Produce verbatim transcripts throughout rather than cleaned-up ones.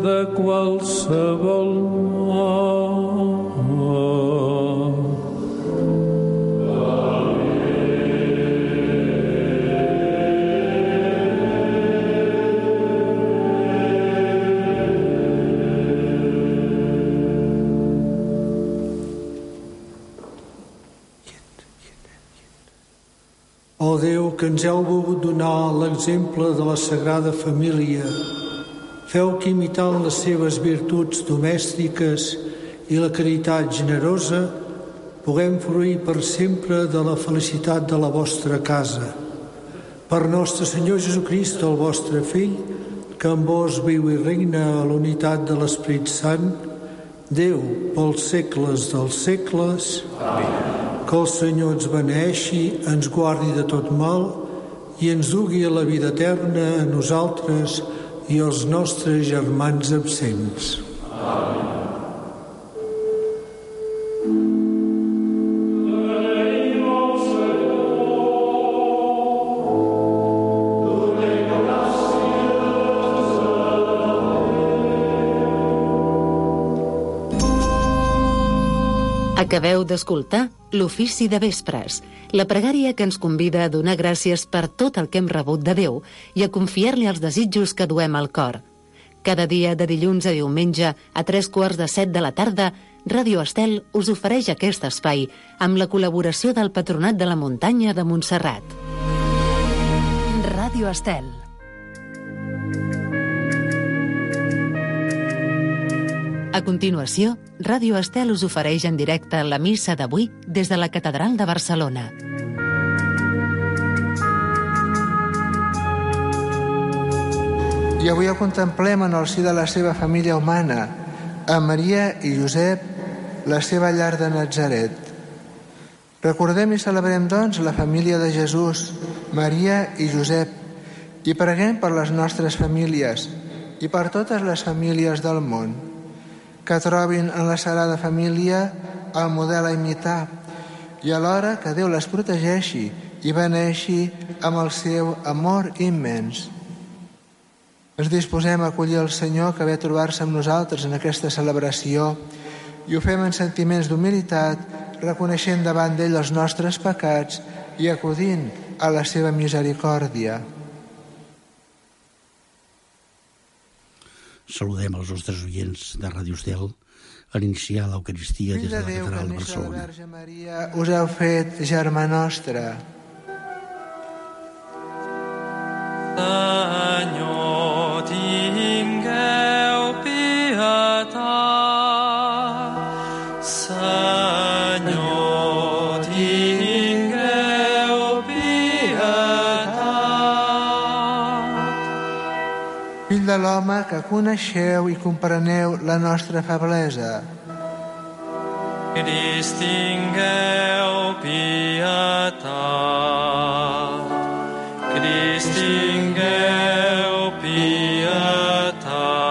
de qualsevol mal. Ó Déu, que ens heu volgut donar l'exemple de la Sagrada Família, feu que imitant les seves virtuts domèstiques i la caritat generosa puguem fruir per sempre de la felicitat de la vostra casa. Per nostre Senyor Jesucrist, el vostre Fill, que amb vos viu i regna a la unitat de l'Esperit Sant, Déu, pels segles dels segles. Amén. Que el Senyor ens beneeixi, ens guardi de tot mal i ens dugui a la vida eterna a nosaltres i als nostres germans absents. Amén. Acabeu d'escoltar l'Ofici de Vespres, la pregària que ens convida a donar gràcies per tot el que hem rebut de Déu i a confiar-li els desitjos que duem al cor. Cada dia de dilluns a diumenge a tres quarts de set de la tarda, Ràdio Estel us ofereix aquest espai amb la col·laboració del Patronat de la Muntanya de Montserrat. Ràdio Estel. A continuació, Ràdio Estel us ofereix en directe la missa d'avui des de la Catedral de Barcelona. I avui el contemplem en el si de la seva família humana, a Maria i Josep, la seva llar de Natzaret. Recordem i celebrem, doncs, la família de Jesús, Maria i Josep, i preguem per les nostres famílies i per totes les famílies del món, que trobin en la Sagrada Família el model a imitar i alhora que Déu les protegeixi i beneixi amb el seu amor immens. Ens disposem a acollir el Senyor que ve a trobar-se amb nosaltres en aquesta celebració i ho fem en sentiments d'humilitat, reconeixent davant d'ell els nostres pecats i acudint a la seva misericòrdia. Saludem els nostres oients de Ràdio Estel en iniciar l'Eucaristia des de la Catedral de Barcelona. La Verge Maria us heu fet germà nostre. Senyor, tingueu pietat. Senyor, tingueu pietat. Fill de l'home, que coneixeu i compreneu la nostra feblesa. Crist, tingueu pietat. Crist, tingueu pietat.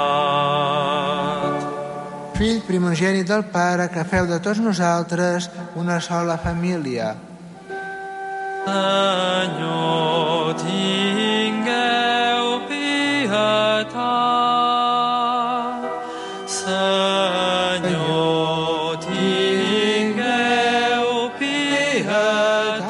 Fill primogènit del Pare, que feu de tots nosaltres una sola família. Senyor, tingueu pietat. Senyor, tingueu pietat.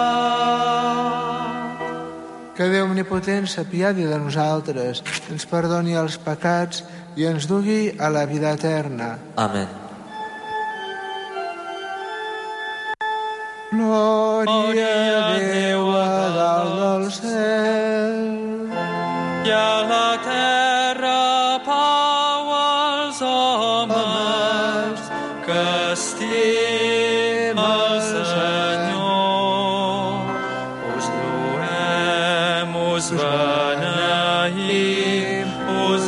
Que Déu omnipotent s'apiadi de nosaltres, ens perdoni els pecats i ens dugui a la vida eterna. Amén. Glòria a Déu a dalt del cel i a la terra pau als homes que estima el Senyor. Us loem, us beneïm, us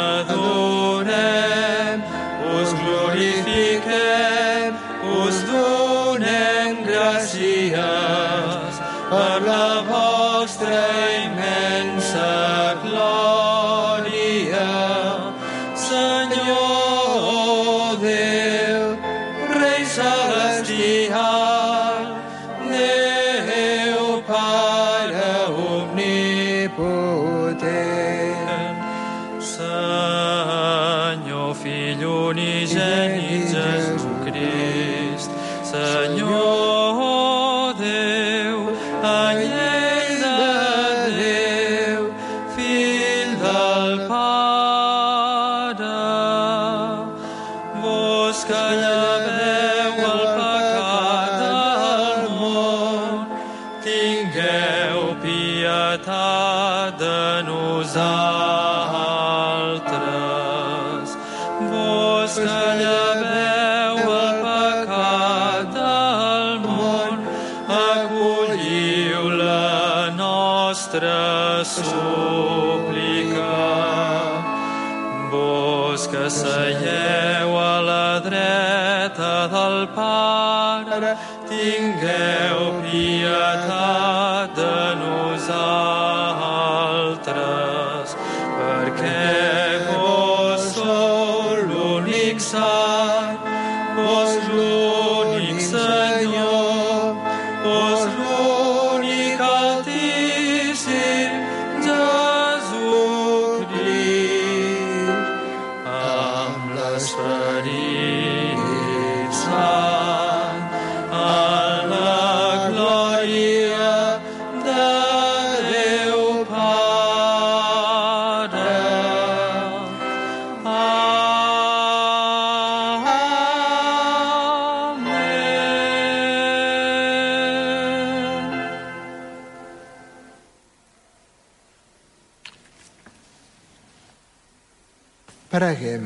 adorem, us glorifiquem, us donem gràcies per la vostra immensa glòria. Senyor Déu, Rei celestial, Déu Pare omnipotent, Senyor unigènit Jesucrist, Senyor Déu, anyell de Déu, Fill del Pare, vos que lleveu el pecat del món, tingueu pietat de nosaltres. Vos que lleveu el pecat del món, acolliu la nostra súplica. Vos que seieu a la dreta del Pare, tingueu pietat de nosaltres, perquè vos sou l'únic Sant, vos l'únic Senyor, vos l'únic Altíssim Jesucrist, amb l'Esperit Sant, en la glòria de Déu Pare. Amén. Preguem.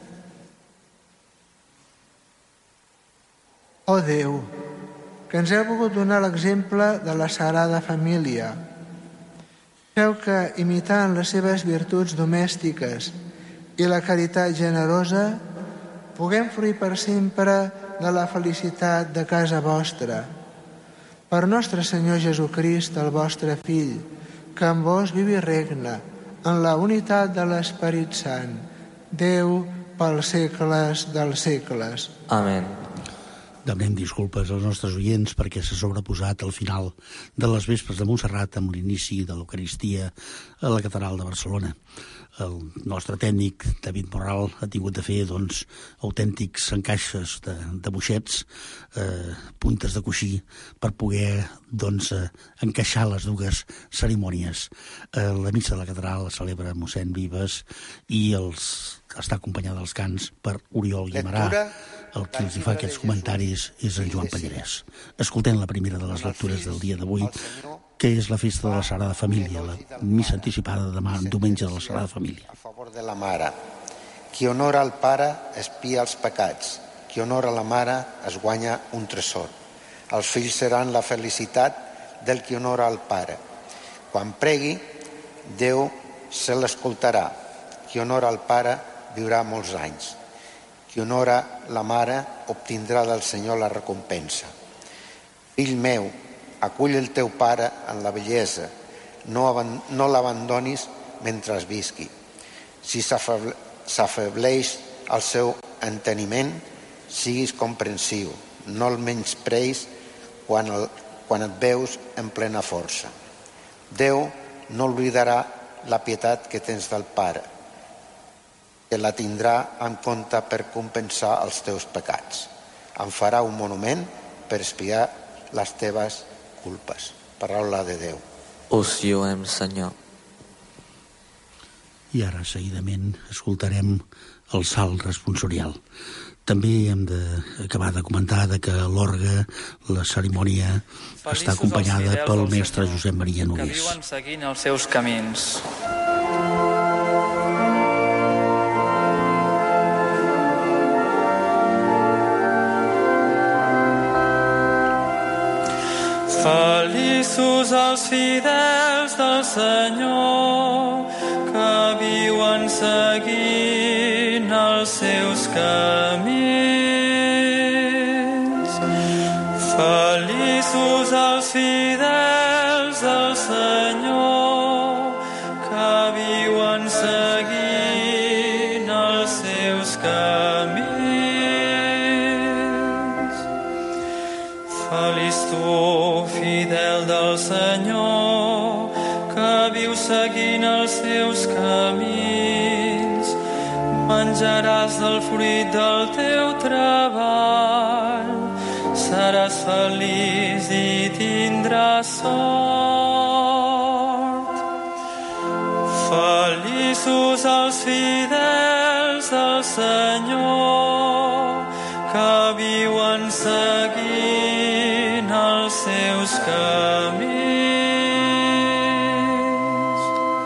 Ó Déu, que ens heu volgut donar l'exemple de la Sagrada Família, feu que, imitant les seves virtuts domèstiques i la caritat generosa, puguem fruir per sempre de la felicitat de casa vostra. Per nostre Senyor Jesucrist, el vostre Fill, que amb vos viu i regna en la unitat de l'Esperit Sant, Déu pels segles dels segles. Amén. Demanem disculpes als nostres oients perquè s'ha sobreposat al final de les vespres de Montserrat amb l'inici de l'Eucaristia a la Catedral de Barcelona. El nostre tècnic, David Morral, ha tingut de fer doncs, autèntics encaixes de, de boixets, eh, puntes de coixí, per poder doncs, eh, encaixar les dues cerimònies. Eh, la missa de la Catedral la celebra mossèn Vives i els, està acompanyada dels cants per Oriol Guimarà. El qui els hi fa aquests comentaris és en Joan Pallarès. Escoltem la primera de les lectures del dia d'avui, que és la festa de la Sagrada Família, la missa anticipada de demà, diumenge de la Sagrada Família. A favor de la mare. Qui honora el pare espia els pecats. Qui honora la mare es guanya un tresor. Els fills seran la felicitat del qui honora el pare. Quan pregui, Déu se l'escoltarà. Qui honora el pare viurà molts anys. Qui honora la mare obtindrà del Senyor la recompensa. Fill meu, acull el teu pare en la bellesa, no, no l'abandonis mentre visqui. Si s'afebleix el seu enteniment, siguis comprensiu, no el menyspreis quan, el, quan et veus en plena força. Déu no oblidarà la pietat que tens del pare, que la tindrà en compte per compensar els teus pecats. Em farà un monument per expiar les teves culpes. Paraula de Déu. Us lluem, Senyor. I ara, seguidament, escoltarem el salt responsorial. També hem d'acabar de comentar que l'orgue, la cerimònia, Feliços està acompanyada els pel fidels mestre Senyor, Josep Maria que Nogués. viuen seguint els seus camins. Feliços els fidels del Senyor, que viuen seguint els seus camins. Feliços els fidels del Senyor, que viuen seguint els seus camins. Feliç tu, fidel del Senyor, que viu seguint els seus camins. menjaràs del fruit del teu treball, seràs feliç i tindràs sort. Feliços els fidels del Senyor, que viuen seguint els seus camins.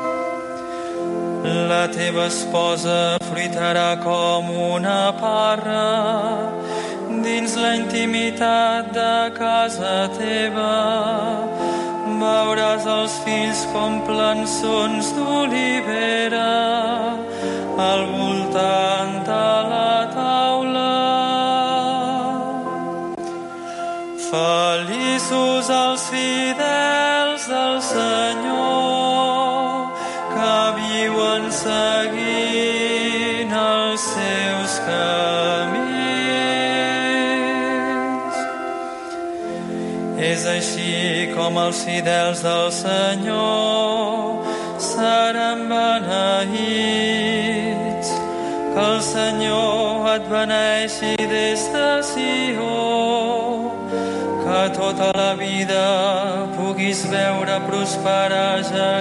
La teva esposa fruitarà com una parra dins la intimitat de casa teva. Veuràs els fills com plançons d'olivera al voltant de la taula. Feliços els fidels del Senyor, que viuen seguint els seus camins. És així com els fidels del Senyor seran beneïts. Que el Senyor et beneeixi des de Sió, que tota la vida puguis veure prosperar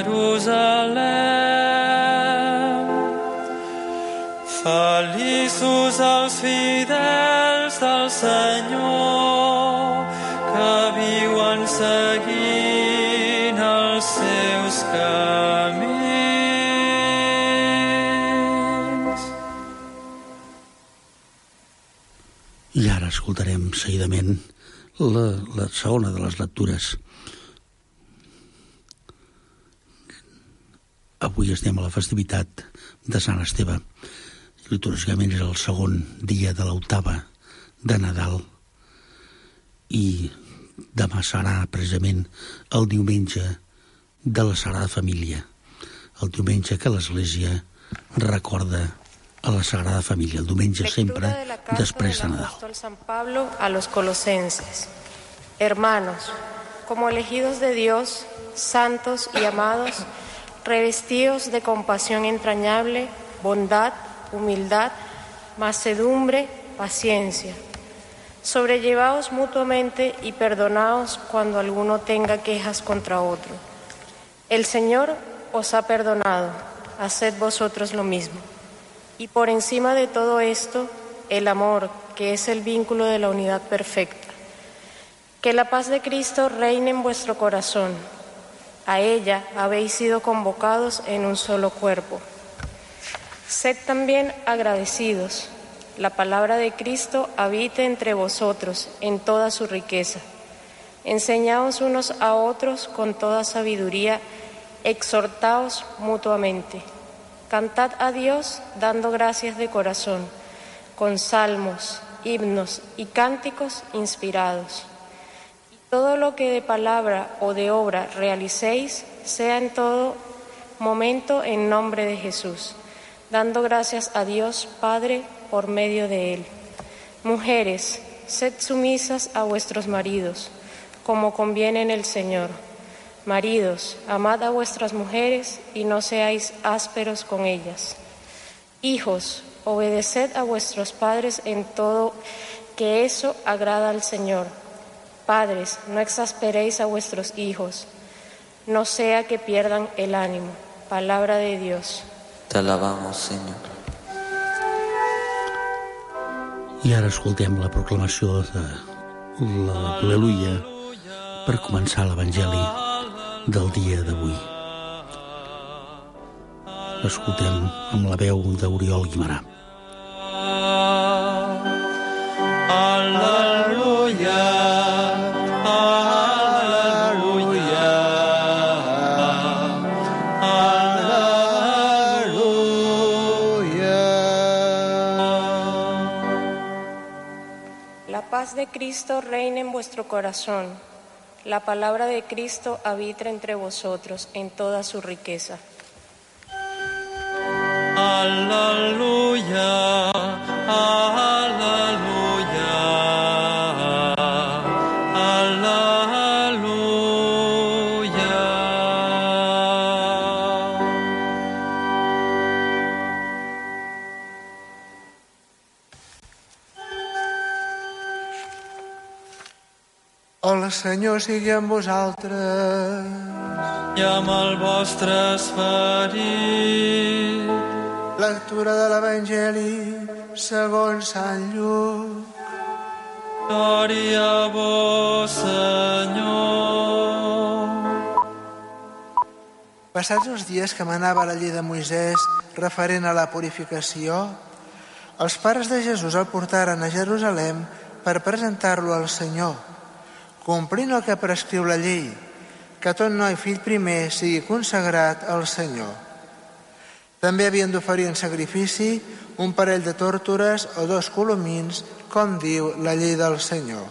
Jerusalem. Feliços els fidels del Senyor, que viuen seguint els seus camins. I ara escoltarem seguidament la, la segona de les lectures. Avui estem a la festivitat de Sant Esteve. Litúrgicament és el segon dia de l'octava de Nadal i demà serà precisament el diumenge de la Sagrada Família, el diumenge que l'Església recorda a la Sagrada Família, el diumenge sempre després de Nadal. San Pablo a los Colosenses. Hermanos, como elegidos de Dios, santos y amados, revestidos de compasión entrañable, bondad, humildad, mansedumbre, paciencia. Sobrellevaos mutuamente y perdonaos cuando alguno tenga quejas contra otro. El Señor os ha perdonado, haced vosotros lo mismo. Y por encima de todo esto, el amor, que es el vínculo de la unidad perfecta. Que la paz de Cristo reine en vuestro corazón. A ella habéis sido convocados en un solo cuerpo. Sed también agradecidos. La palabra de Cristo habite entre vosotros en toda su riqueza. Enseñaos unos a otros con toda sabiduría, exhortaos mutuamente. Cantad a Dios dando gracias de corazón, con salmos, himnos y cánticos inspirados. Y todo lo que de palabra o de obra realicéis, sea en todo momento en nombre de Jesús, dando gracias a Dios Padre por medio de Él. Mujeres, sed sumisas a vuestros maridos, como conviene en el Señor. Maridos, amad a vuestras mujeres y no seáis ásperos con ellas. Hijos, obedeced a vuestros padres en todo, que eso agrada al Señor. Padres, no exasperéis a vuestros hijos, no sea que pierdan el ánimo. Palabra de Dios. Te alabamos, Senyor. I ara escoltem la proclamació de l'Al·leluia per començar l'Evangeli del dia d'avui. L'escoltem amb la veu d'Oriol Guimarà. Al·leluia, al·leluia, al·leluia. La paz de Cristo reine en vuestro corazón. La palabra de Cristo habita entre vosotros en toda su riqueza. Aleluya, aleluya, aleluya. El Senyor sigui amb vosaltres. I amb el vostre esperit. Lectura de l'Evangeli segons Sant Lluc. Glòria a vos, Senyor. Passats els dies que manava la llei de Moisès referent a la purificació, els pares de Jesús el portaren a Jerusalem per presentar-lo al Senyor, complint el que prescriu la llei, que tot noi fill primer sigui consagrat al Senyor. També havien d'oferir en sacrifici un parell de tórtores o dos colomins, com diu la llei del Senyor.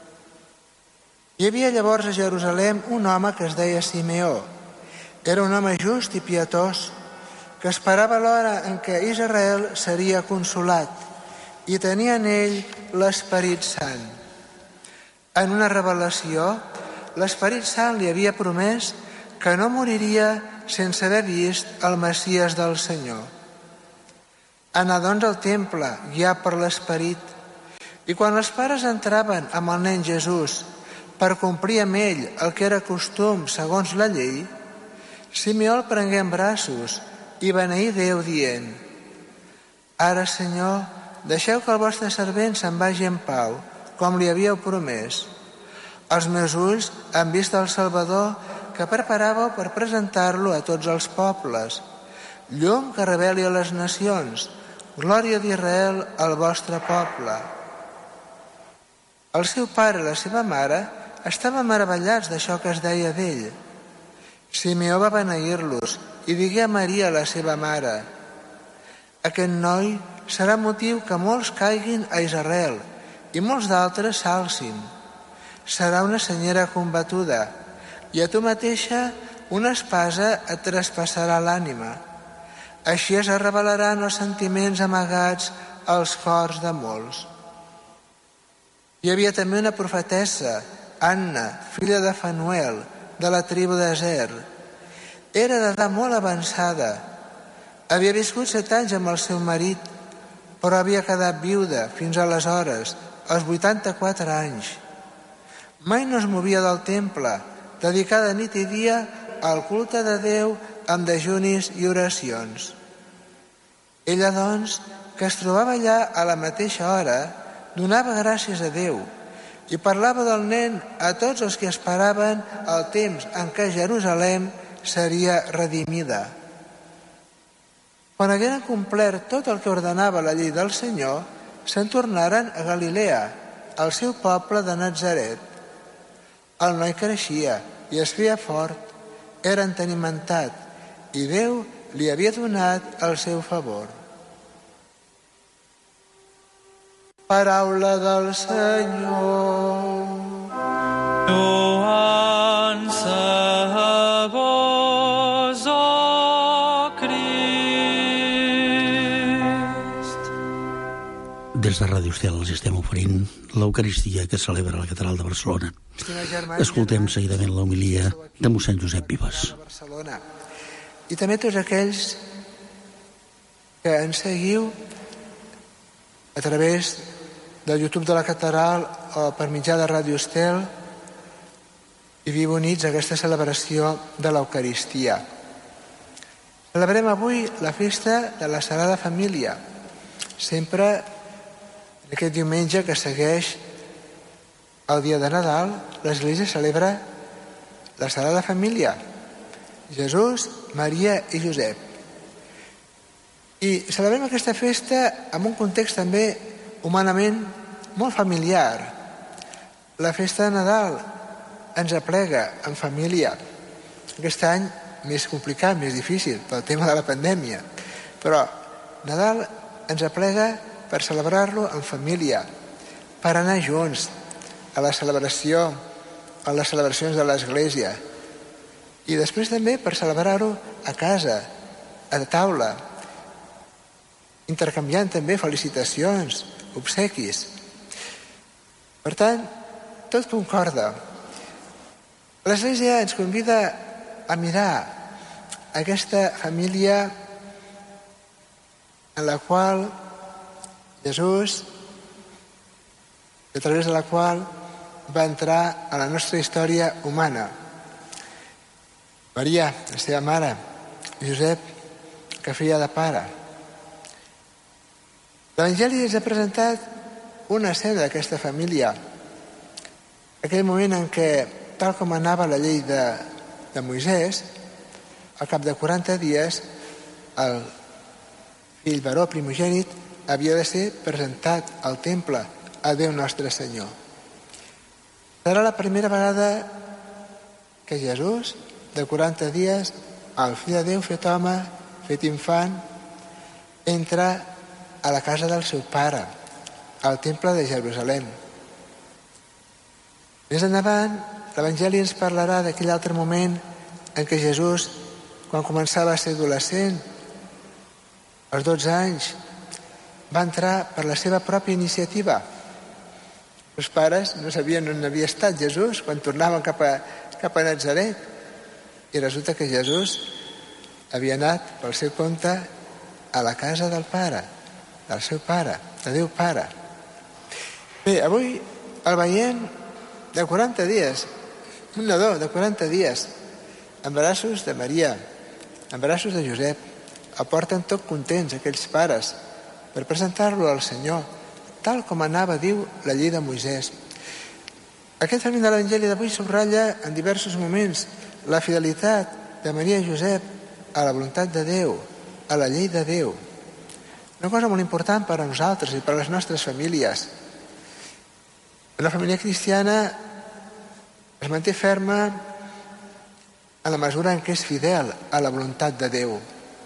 Hi havia llavors a Jerusalem un home que es deia Simeó. Era un home just i pietós, que esperava l'hora en què Israel seria consolat i tenia en ell l'Esperit Sant. En una revelació, l'Esperit Sant li havia promès que no moriria sense haver vist el Messies del Senyor. Anà doncs al temple, guiat per l'Esperit, i quan els pares entraven amb el nen Jesús per complir amb ell el que era costum segons la llei, Simeó el prengué en braços i beneí Déu dient: Ara, Senyor, deixeu que el vostre servent se'n vagi en pau, com li havíeu promès. Els meus ulls han vist el Salvador que preparàveu per presentar-lo a tots els pobles, llum que reveli a les nacions, glòria d'Israel al vostre poble. El seu pare i la seva mare estaven meravellats d'això que es deia d'ell. Simeó va beneir-los i digué a Maria, la seva mare: Aquest noi serà motiu que molts caiguin a Israel i molts d'altres s'alcin. Serà una senyera combatuda i a tu mateixa una espasa et traspassarà l'ànima. Així es revelaran els sentiments amagats als cors de molts. Hi havia també una profetessa, Anna, filla de Fanuel, de la tribu d'Aser. Era d'edat molt avançada. Havia viscut set anys amb el seu marit, però havia quedat viuda fins aleshores, als vuitanta-quatre anys. Mai no es movia del temple, dedicada nit i dia al culte de Déu amb dejunis i oracions. Ella, doncs, que es trobava allà a la mateixa hora, donava gràcies a Déu i parlava del nen a tots els que esperaven el temps en què Jerusalem seria redimida. Quan hagueren complert tot el que ordenava la llei del Senyor, se'n tornaren a Galilea, al seu poble de Natzaret. El noi creixia i es feia fort, era entenimentat, i Déu li havia donat el seu favor. Paraula del Senyor. Lloança a vos, oh Crist. Des de Ràdio Estel els estem oferint l'Eucaristia que celebra la Catedral de Barcelona. Escoltem seguidament la homilia de mossèn Josep Vives. I també tots aquells que ens seguiu a través del YouTube de la Catedral o per mitjà de Ràdio Estel i viu units a aquesta celebració de l'Eucaristia. Celebrem avui la festa de la Sagrada Família, sempre en aquest diumenge que segueix el dia de Nadal. L'Església celebra la Sagrada Família, Jesús, Maria i Josep. I celebrem aquesta festa en un context també humanament molt familiar. La festa de Nadal ens aplega en família. Aquest any més complicat, més difícil, pel tema de la pandèmia. Però Nadal ens aplega per celebrar-lo en família, per anar junts a la celebració, a les celebracions de l'Església. I després també per celebrar-ho a casa, a taula, intercanviant també felicitacions, obsequis. Per tant, tot concorda. L'Església ens convida a mirar aquesta família en la qual Jesús, a través de la qual va entrar a la nostra història humana. Maria, la seva mare, Josep, que feia de pare. L'Evangeli ens ha presentat una escena d'aquesta família. Aquell moment en què, tal com anava la llei de, de Moisès, al cap de quaranta dies, el fill varó primogènit havia de ser presentat al temple a Déu Nostre Senyor. Serà la primera vegada que Jesús, de quaranta dies, el fill de Déu fet home, fet infant, entra a la casa del seu pare, al temple de Jerusalem. Més endavant, l'Evangeli ens parlarà d'aquell altre moment en què Jesús, quan començava a ser adolescent, als dotze anys, va entrar per la seva pròpia iniciativa. Els pares no sabien on havia estat Jesús quan tornaven cap a, cap a Natzaret. I resulta que Jesús havia anat pel seu compte a la casa del pare, del seu pare, de Déu Pare. Bé, avui el veiem de quaranta dies, un nadó de quaranta dies, en braços de Maria, en braços de Josep. El porten tot contents, aquells pares, per presentar-lo al Senyor, tal com anava, diu, la llei de Moisès. Aquest fragment de l'Evangeli d'avui subratlla en diversos moments la fidelitat de Maria i Josep a la voluntat de Déu, a la llei de Déu. Una cosa molt important per a nosaltres i per a les nostres famílies. Una família cristiana es manté ferma en la mesura en què és fidel a la voluntat de Déu.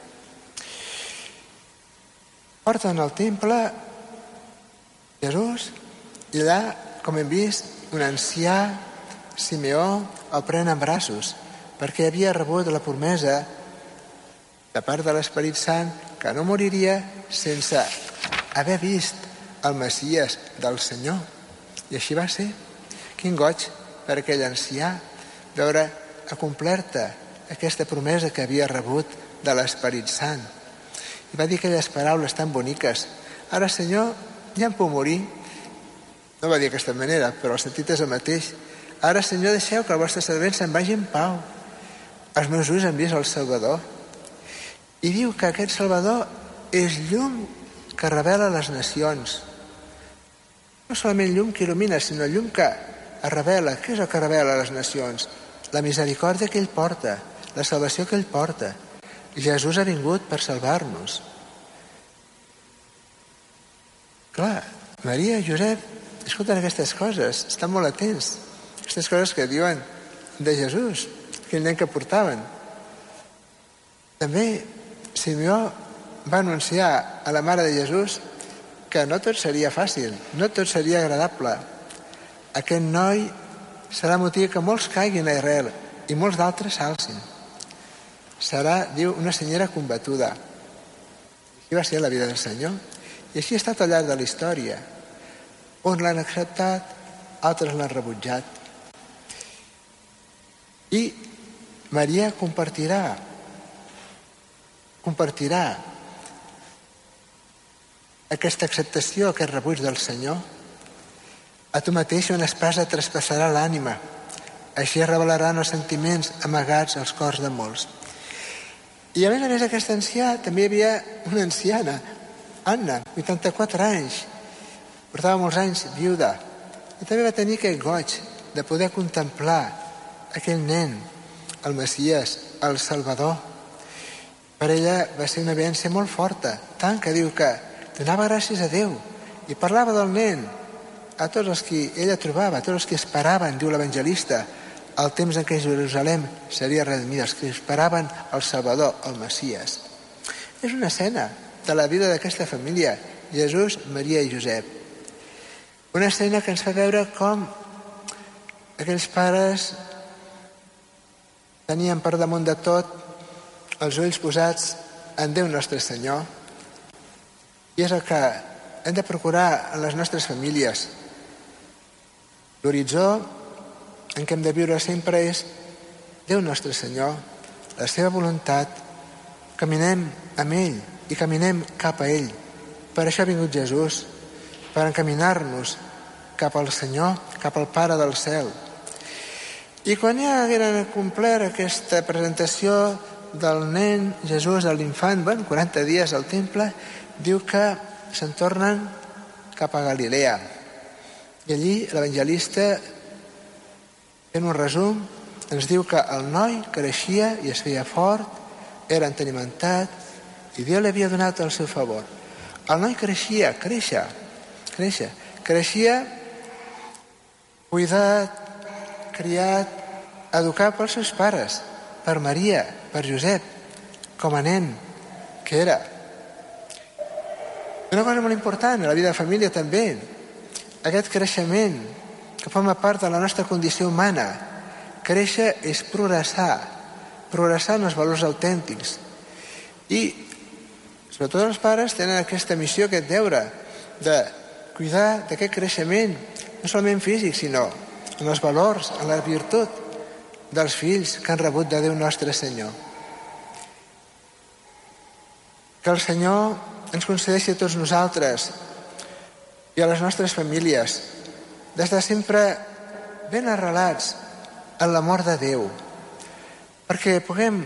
Porten al temple Jesús i allà, com hem vist, un ancià, Simeó, el pren en braços perquè havia rebut la promesa de part de l'Esperit Sant que no moriria sense haver vist el Messies del Senyor. I així va ser. Quin goig per aquell ancià veure acomplerta aquesta promesa que havia rebut de l'Esperit Sant. I va dir aquelles paraules tan boniques: ara, Senyor, ja em puc morir. No va dir d'aquesta manera, però el sentit és el mateix. Ara, Senyor, deixeu que el vostre servent se'n vagi en pau. Els meus ulls han vist el Salvador. I diu que aquest Salvador és llum que revela les nacions. No solament llum que il·lumina, sinó llum que es revela. Què és el que revela les nacions? La misericòrdia que ell porta, la salvació que ell porta. Jesús ha vingut per salvar-nos. Clar, Maria i Josep escolten aquestes coses, estan molt atents. Aquestes coses que diuen de Jesús, aquell nen que portaven. També Simeó va anunciar a la mare de Jesús que no tot seria fàcil, no tot seria agradable. Aquest noi serà motiu que molts caiguin a Israel i molts d'altres s'alcin. Serà, diu, una senyera combatuda. Així va ser la vida del Senyor. I així ha estat al llarg de la història. Uns l'han acceptat, altres l'han rebutjat. I Maria compartirà, compartirà aquesta acceptació, aquest rebuig del Senyor. A tu mateix una espasa traspassarà l'ànima. Així es revelaran els sentiments amagats als cors de molts. I a més a més aquest ancià també hi havia una anciana, Anna, vuitanta-quatre anys, portava molts anys viuda, i també va tenir aquest goig de poder contemplar aquell nen, el Messies, el Salvador. Per ella va ser una vivència molt forta, tant que diu que donava gràcies a Déu i parlava del nen a tots els que ella trobava, a tots els que esperaven, diu l'evangelista, el temps en què Jerusalem seria redimida, els que esperaven el Salvador, el Messies. És una escena de la vida d'aquesta família, Jesús, Maria i Josep. Una escena que ens fa veure com aquells pares tenien per damunt de tot els ulls posats en Déu Nostre Senyor. I és el que hem de procurar en les nostres famílies. L'horitzó en què hem de viure sempre és Déu Nostre Senyor, la seva voluntat. Caminem amb ell i caminem cap a ell. Per això ha vingut Jesús, per encaminar-nos cap al Senyor, cap al Pare del cel. I quan ja hagueren complert aquesta presentació del nen Jesús, de l'infant, bueno, quaranta dies al temple, diu que se'n tornen cap a Galilea. I allí l'evangelista, fent un resum, ens diu que el noi creixia i es feia fort, era entenimentat i Déu li havia donat el seu favor. El noi creixia, créixer, créixer, creixia cuidat, criat, educat pels seus pares, per Maria, per Josep, com a nen que era. Una cosa molt important a la vida de família també, aquest creixement que forma part de la nostra condició humana. Créixer és progressar, progressar en els valors autèntics. I sobretot els pares tenen aquesta missió, aquest deure de cuidar d'aquest creixement, no solament físic, sinó en els valors, en la virtut dels fills que han rebut de Déu nostre Senyor. Que el Senyor ens concedeixi a tots nosaltres i a les nostres famílies d'estar sempre ben arrelats en l'amor de Déu, perquè puguem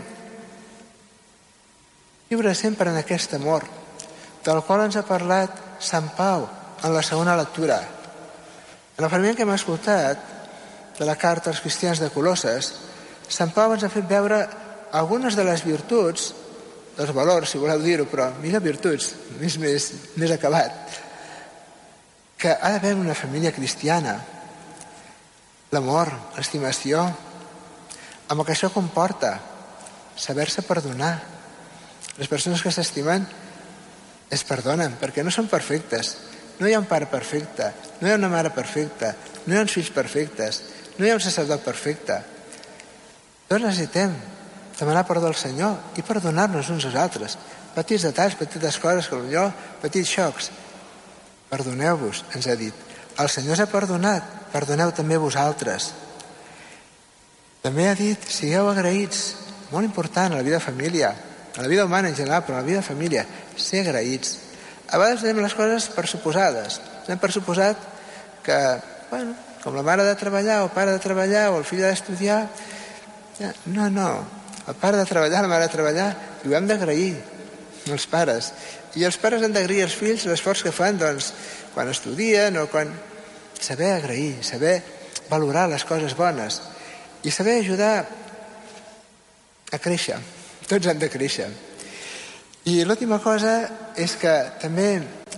viure sempre en aquest amor del qual ens ha parlat Sant Pau en la segona lectura. En el fragment que hem escoltat de la carta als cristians de Colosses, Sant Pau ens ha fet veure algunes de les virtuts, dels valors, si voleu dir-ho, però millor virtuts, més, més, més acabat, que ha d'haver una família cristiana. L'amor, l'estimació, amb el que això comporta, saber-se perdonar. Les persones que s'estimen es perdonen perquè no són perfectes. No hi ha un pare perfecte, no hi ha una mare perfecta, no hi ha uns fills perfectes, no hi ha un sacerdot perfecte. Tots necessitem demanar perdó al Senyor i perdonar-nos uns als altres. Petits detalls, petites coses, que potser petits xocs. Perdoneu-vos, ens ha dit. El Senyor s'ha perdonat, perdoneu també vosaltres. També ha dit, sigueu agraïts. Molt important a la vida de família, a la vida humana en general, però a la vida de família, ser agraïts. A vegades tenim les coses per suposades. Hem per suposat que, bueno, com la mare ha de treballar, o el pare ha de treballar, o el fill ha d'estudiar. No, no. El pare ha de treballar, la mare ha de treballar, i ho hem d'agrair, els pares. I els pares han d'agrair als fills l'esforç que fan, doncs, quan estudien o quan... Saber agrair, saber valorar les coses bones i saber ajudar a créixer. Tots hem de créixer. I l'última cosa és que també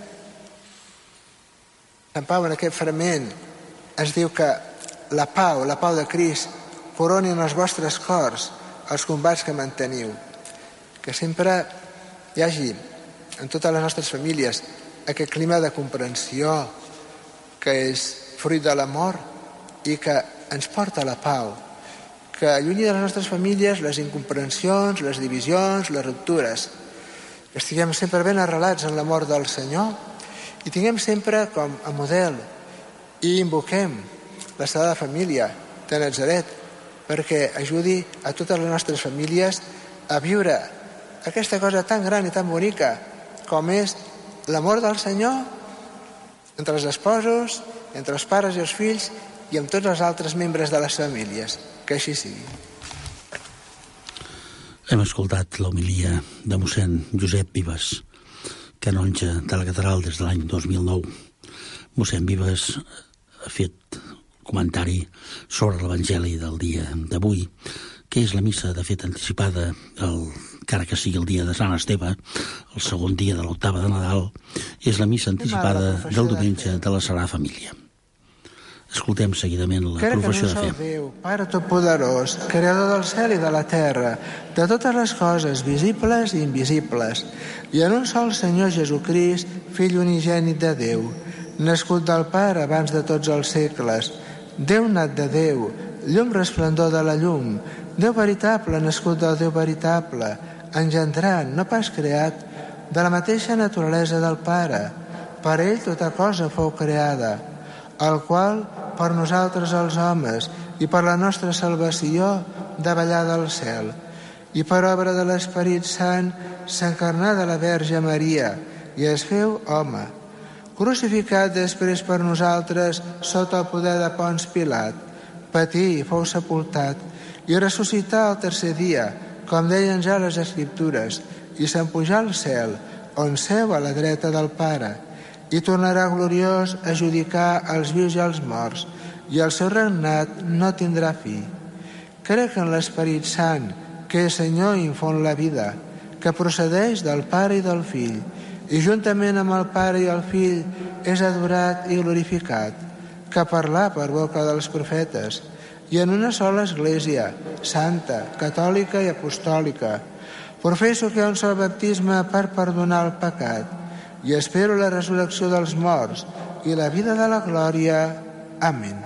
Sant Pau en aquest fragment es diu que la pau, la pau de Crist coroni en els vostres cors els combats que manteniu. Que sempre hi hagi en totes les nostres famílies aquest clima de comprensió que és fruit de l'amor i que ens porta a la pau. Que allunyi de les nostres famílies les incomprensions, les divisions, les ruptures. Que estiguem sempre ben arrelats en l'amor del Senyor i tinguem sempre com a model i invoquem la Sagrada Família de Natzaret perquè ajudi a totes les nostres famílies a viure aquesta cosa tan gran i tan bonica com és l'amor del Senyor entre els esposos, entre els pares i els fills i amb tots els altres membres de les famílies. Que així sigui. Hem escoltat l'homilia de mossèn Josep Vives, canonge de la catedral des de l'any dos mil nou. Mossèn Vives ha fet comentari sobre l'Evangeli del dia d'avui, que és la missa, de fet, anticipada, el, encara que sigui el dia de Sant Esteve, el segon dia de l'octava de Nadal, és la missa anticipada del diumenge de la Sagrada Família. Escoltem seguidament la professió de fe. Déu, Pare Totpoderós, creador del cel i de la terra, de totes les coses visibles i invisibles, i en un sol Senyor Jesucrist, Fill unigènit de Déu, nascut del Pare abans de tots els segles, Déu nat de Déu, llum resplendor de la llum, Déu veritable, nascut del Déu veritable, engendrat, no pas creat, de la mateixa naturalesa del Pare. Per ell tota cosa fou creada, el qual, per nosaltres els homes, i per la nostra salvació, davallar del cel, i per obra de l'Esperit Sant, s'encarnà de la Verge Maria, i es feu home. crucificat després per nosaltres sota el poder de Ponç Pilat, patí i fou sepultat, i ressuscità el tercer dia, com deien ja les Escriptures, i s'empujà al cel, on seu a la dreta del Pare, i tornarà gloriós a judicar els vius i els morts, i el seu regnat no tindrà fi. Crec en l'Esperit Sant, que és Senyor i infon la vida, que procedeix del Pare i del Fill, i juntament amb el Pare i el Fill és adorat i glorificat, que parlà per boca dels profetes, i en una sola Església, santa, catòlica i apostòlica. Professo que hi ha un sol baptisme per perdonar el pecat, i espero la resurrecció dels morts i la vida de la glòria. Amén.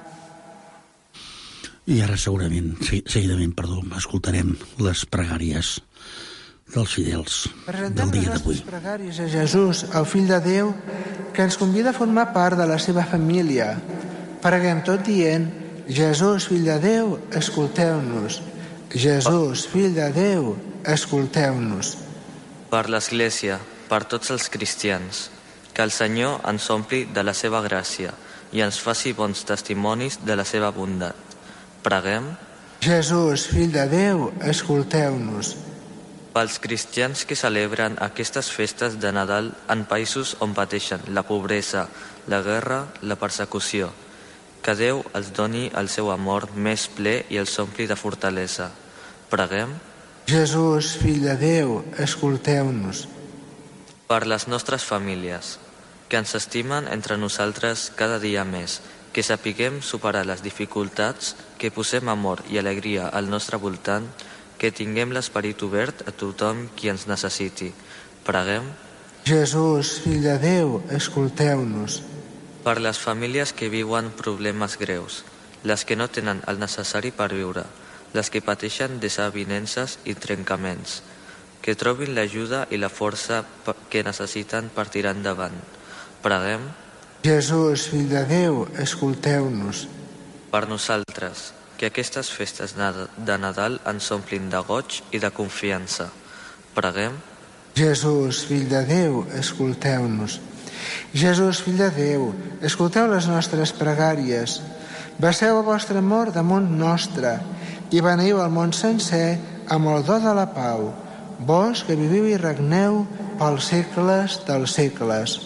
I ara segurament, seguidament, perdó, escoltarem les pregàries dels fidels del dia d'avui. Presentem les nostres pregàries a Jesús, el Fill de Déu, que ens convida a formar part de la seva família. Preguem tot dient: Jesús, Fill de Déu, escolteu-nos. Jesús, Fill de Déu, escolteu-nos. Per l'Església, per tots els cristians, que el Senyor ens ompli de la seva gràcia i ens faci bons testimonis de la seva bondat. Preguem: Jesús, Fill de Déu, escolteu-nos. Pels cristians que celebren aquestes festes de Nadal en països on pateixen la pobresa, la guerra, la persecució, que Déu els doni el seu amor més ple i els ompli de fortalesa. Preguem: Jesús, Fill de Déu, escolteu-nos. Per les nostres famílies, que ens estimen entre nosaltres cada dia més, que sapiguem superar les dificultats, que posem amor i alegria al nostre voltant, que tinguem l'esperit obert a tothom qui ens necessiti. Preguem: Jesús, Fill de Déu, escolteu-nos. Per les famílies que viuen problemes greus, les que no tenen el necessari per viure, les que pateixen desavinences i trencaments, que trobin l'ajuda i la força que necessiten per tirar endavant. Preguem: Jesús, Fill de Déu, escolteu-nos. Per nosaltres, que aquestes festes de Nadal ens omplin de goig i de confiança. Preguem: Jesús, Fill de Déu, escolteu-nos. Jesús, Fill de Déu, escolteu les nostres pregàries. Vesseu el vostre amor damunt nostre i beneiu el món sencer amb el do de la pau. Vos que viviu i regneu pels segles dels segles.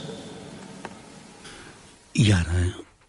I ara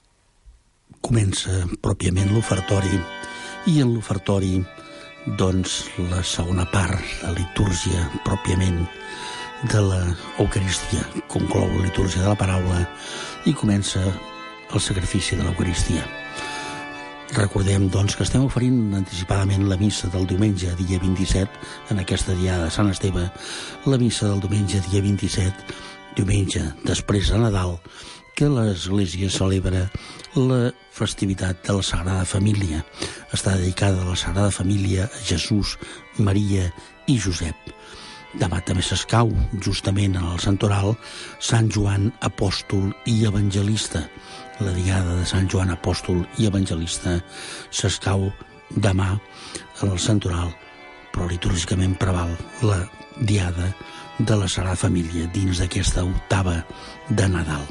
comença pròpiament l'ofertori, i en l'ofertori, doncs, la segona part, la litúrgia pròpiament de l'Eucaristia. Conclou la litúrgia de la paraula i comença el sacrifici de l'Eucaristia. Recordem, doncs, que estem oferint anticipadament la missa del diumenge, dia vint-i-set, en aquesta diada de Sant Esteve, la missa del diumenge, dia vint-i-set, diumenge després de Nadal, que l'Església celebra la festivitat de la Sagrada Família. Està dedicada a la Sagrada Família, a Jesús, Maria i Josep. Demà també s'escau, justament en el santoral, Sant Joan Apòstol i Evangelista. La diada de Sant Joan Apòstol i Evangelista s'escau demà en el santoral, però litúrgicament preval la diada de la Sagrada Família dins d'aquesta octava de Nadal.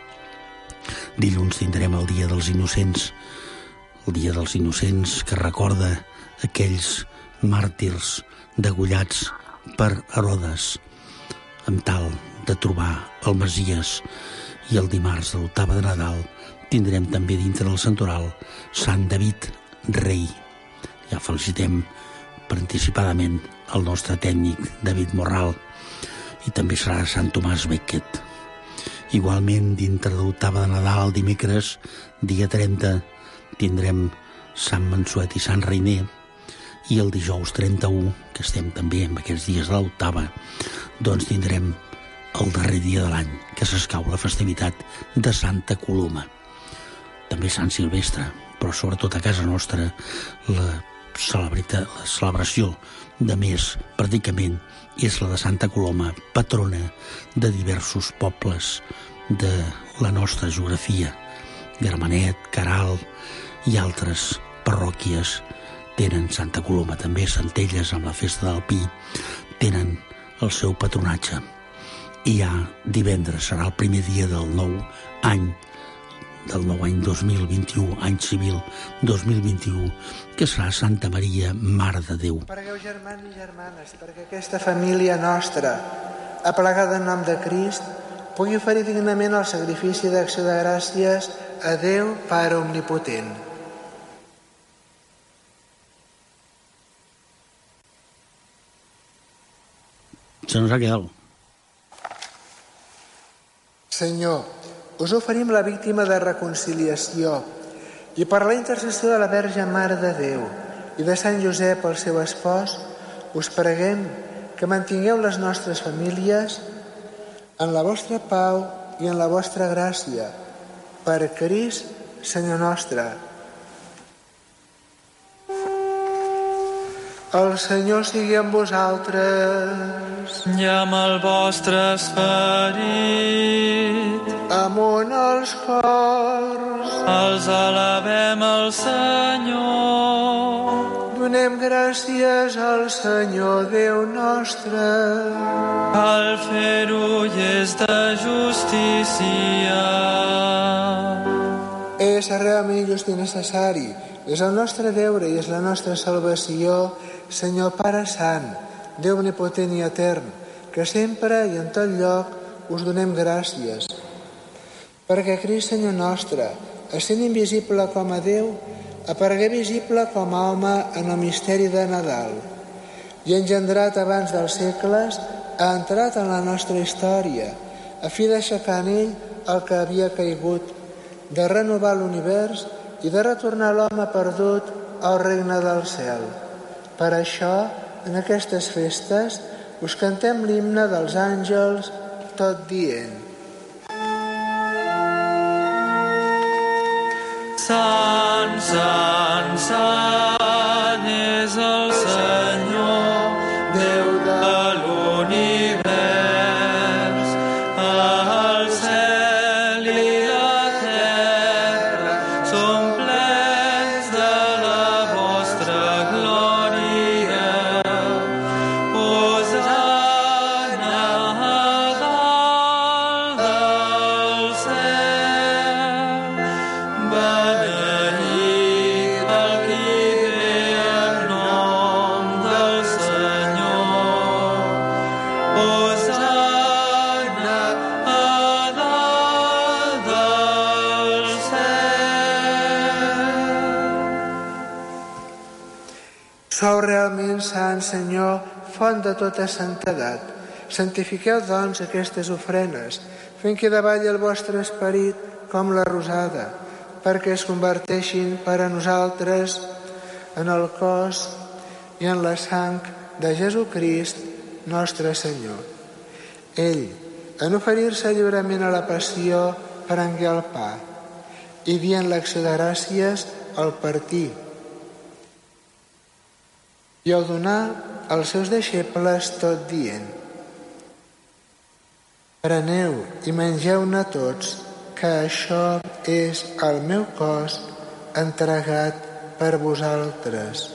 Dilluns tindrem el Dia dels Innocents, el Dia dels Innocents que recorda aquells màrtirs degollats per Herodes, amb tal de trobar el Messies. I el dimarts de l'octava de Nadal tindrem també dintre del santoral Sant David, rei. Ja felicitem per anticipadament el nostre tècnic David Morral, i també serà Sant Tomàs Becket. Igualment, dintre de l'octava de Nadal, el dimecres, dia trenta, tindrem Sant Mansuet i Sant Reiner, i el dijous trenta-u, que estem també en aquests dies de l'octava, doncs tindrem el darrer dia de l'any, que s'escau la festivitat de Santa Coloma. També Sant Silvestre, però sobretot a casa nostra la, celebrita, la celebració de més, pràcticament, és la de Santa Coloma, patrona de diversos pobles de la nostra geografia. Gramenet, Caral i altres parròquies tenen Santa Coloma. També Centelles, amb la festa del Pi, tenen el seu patronatge. I ja divendres serà el primer dia del nou any, del nou any dos mil vint-i-u, any civil dos mil vint-i-u, que serà Santa Maria, Mare de Déu. Pregueu, germans i germanes, perquè aquesta família nostra, aplegada en nom de Crist, pugui oferir dignament el sacrifici d'acció de gràcies a Déu, Pare Omnipotent. Se nos ha quedado. Senyor, us oferim la víctima de reconciliació i per la intercessió de la Verge Mare de Déu i de Sant Josep, el seu espòs, us preguem que mantingueu les nostres famílies en la vostra pau i en la vostra gràcia, per Crist, Senyor nostre. El Senyor sigui amb vosaltres. I amb el vostre esperit. Amunt els cors. Els alabem al Senyor. Donem gràcies al Senyor Déu nostre. Cal fer-ho i és de justícia. És realment just i necessari. És el nostre deure i és la nostra salvació, Senyor Pare Sant, Déu omnipotent i etern, que sempre i en tot lloc us donem gràcies. Perquè Crist, Senyor nostre, essent invisible com a Déu, aparegué visible com a home en el misteri de Nadal i engendrat abans dels segles, ha entrat en la nostra història, a fi d'aixecar en ell el que havia caigut, de renovar l'univers i de retornar l'home perdut al regne del cel. Per això, en aquestes festes, us cantem l'himne dels àngels, tot dient: Sant, Sant, Sant és el Senyor, Déu de l'univers. El cel i la terra són plens de la vostra glòria. Hosana a dalt del cel. Beneït el qui ve en nom del Senyor. Hosana a dalt del cel. Sou realment sant, Senyor, font de tota santedat. Santifiqueu, doncs, aquestes ofrenes, fent que davalli el vostre esperit com la rosada, perquè es converteixin per a nosaltres en el cos i en la sang de Jesucrist, nostre Senyor. Ell, en oferir-se lliurement a la passió, prengué el pa i, dient l'acció de gràcies, el partí i el donar als seus deixebles, tot dient: preneu i mengeu-ne tots, que això és el meu cos entregat per vosaltres.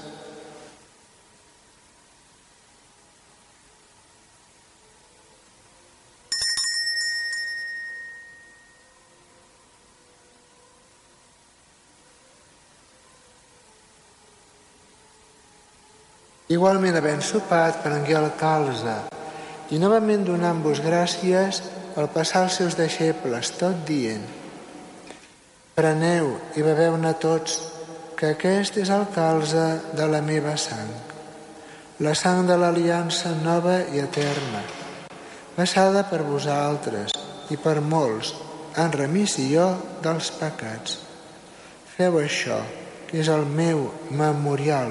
Igualment, havent sopat, prengué el calze i novament donant-vos gràcies, al passar als seus deixebles, tot dient: preneu i beveu-ne tots, que aquest és el calze de la meva sang, la sang de l'aliança nova i eterna, vessada per vosaltres i per molts en remissió dels pecats. Feu això, que és el meu memorial.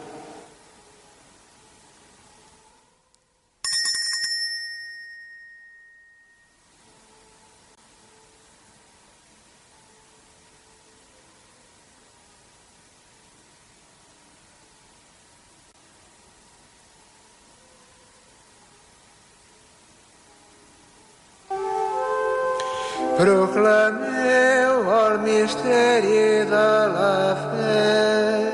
Proclameu el misteri de la fe.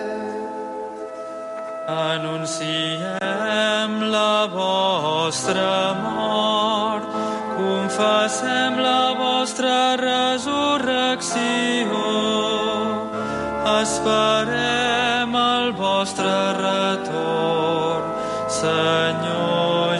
Anunciem la vostra mort Professem la vostra resurrecció, esperem el vostre retorn, Senyor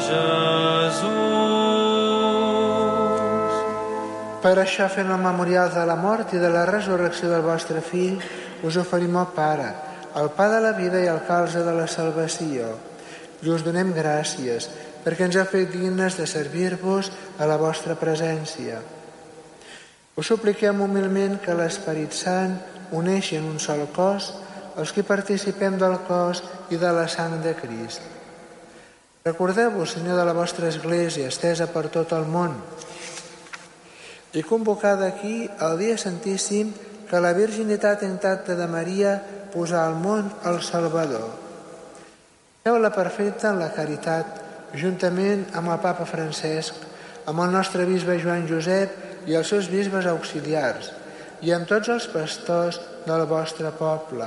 Jesús. Per això, fent el memorial de la mort i de la resurrecció del vostre Fill, us oferim el Pare, el pa de la vida i el calze de la salvació. I us donem gràcies, perquè ens ha fet dignes de servir-vos a la vostra presència. Us supliquem humilment que l'Esperit Sant uneixi en un sol cos els que participem del cos i de la sang de Crist. Recordeu-vos, Senyor, de la vostra Església, estesa per tot el món, i convocada aquí el dia santíssim que la virginitat intacta de Maria posà al món el Salvador. Feu-la perfecta en la caritat, juntament amb el papa Francesc, amb el nostre bisbe Joan Josep i els seus bisbes auxiliars, i amb tots els pastors del vostre poble.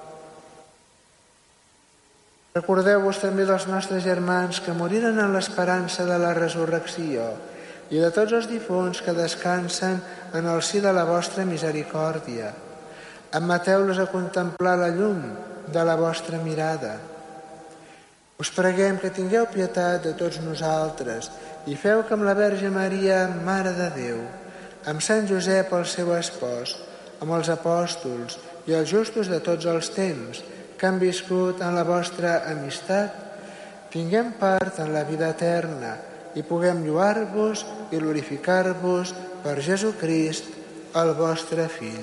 Recordeu-vos també dels nostres germans que moriren en l'esperança de la resurrecció i de tots els difunts que descansen en el si de la vostra misericòrdia. Admeteu-los a contemplar la llum de la vostra mirada. Us preguem que tingueu pietat de tots nosaltres i feu que amb la Verge Maria, Mare de Déu, amb Sant Josep, el seu espòs, amb els apòstols i els justos de tots els temps que han viscut en la vostra amistat, tinguem part en la vida eterna i puguem lloar-vos i glorificar-vos per Jesucrist, el vostre Fill.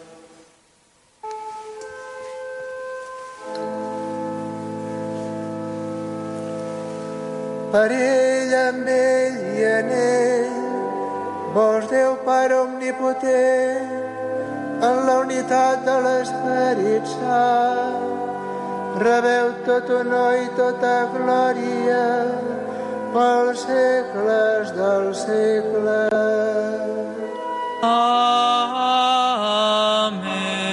Per ell, amb ell i en ell, vos Déu Pare omnipotent, en la unitat de l'Esperit Sant, rebeu tot honor i tota glòria pels segles dels segles. Amén.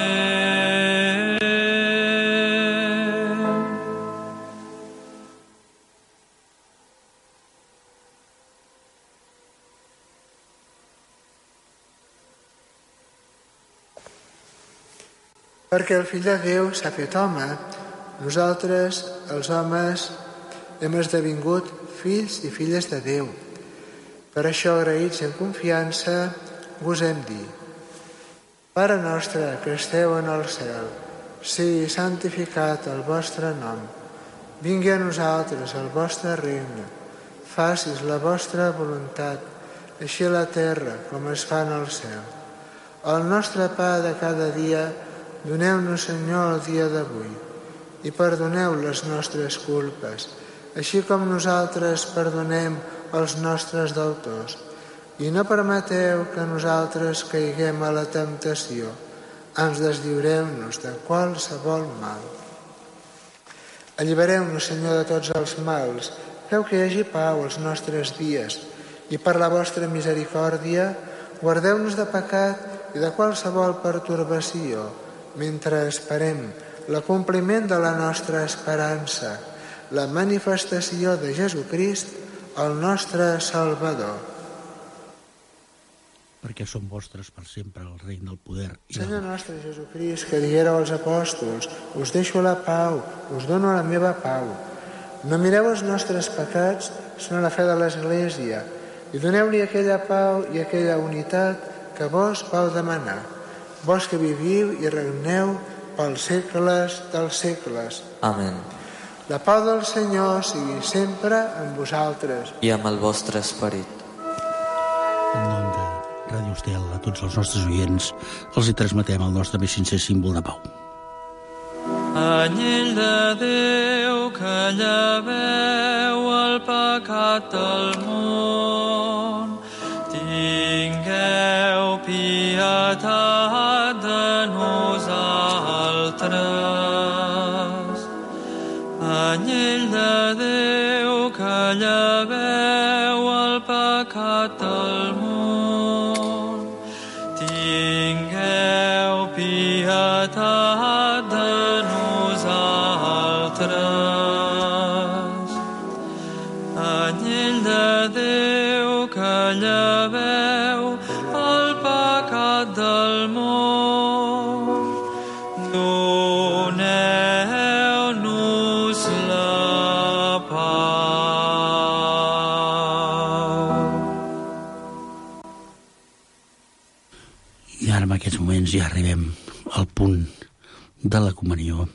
Perquè el Fill de Déu s'ha fet home, nosaltres, els homes, hem esdevingut fills i filles de Déu. Per això, agraïts i en confiança, gosem dir: Pare nostre que esteu en el cel, sigui santificat el vostre nom. Vingui a nosaltres el vostre regne. Facis la vostra voluntat, així a la terra com es fa en el cel. El nostre pa de cada dia doneu-nos, Senyor, el dia d'avui, i perdoneu les nostres culpes, així com nosaltres perdonem els nostres deutors. I no permeteu que nosaltres caiguem a la temptació, ens deslliureu-nos de qualsevol mal. Allibereu-nos, Senyor, de tots els mals, feu que hi hagi pau als nostres dies, i per la vostra misericòrdia guardeu-nos de pecat i de qualsevol pertorbació, mentre esperem l'acompliment de la nostra esperança, la manifestació de Jesucrist, el nostre Salvador. Perquè són vostres per sempre el regne, el poder i Senyor nostre Jesucrist, que diguéreu als apòstols: us deixo la pau, us dono la meva pau. No mireu els nostres pecats, sinó la fe de l'Església, i doneu-li aquella pau i aquella unitat que vos vau demanar. Vos que viviu i regneu pels segles dels segles. Amén. La pau del Senyor sigui sempre amb vosaltres. I amb el vostre esperit. En nom de Ràdio Estel, a tots els nostres oients, els hi transmetem el nostre més sincer símbol de pau. Anyell de Déu, que lleveu el pecat del món, tingueu pietat de nosaltres. Anyell de Déu, que lleveu el pecat del món, tingueu pietat de nosaltres. Anyell de Déu, que lleveu del món, doneu-nos la pau. I ara en aquests moments ja arribem al punt de la comunió,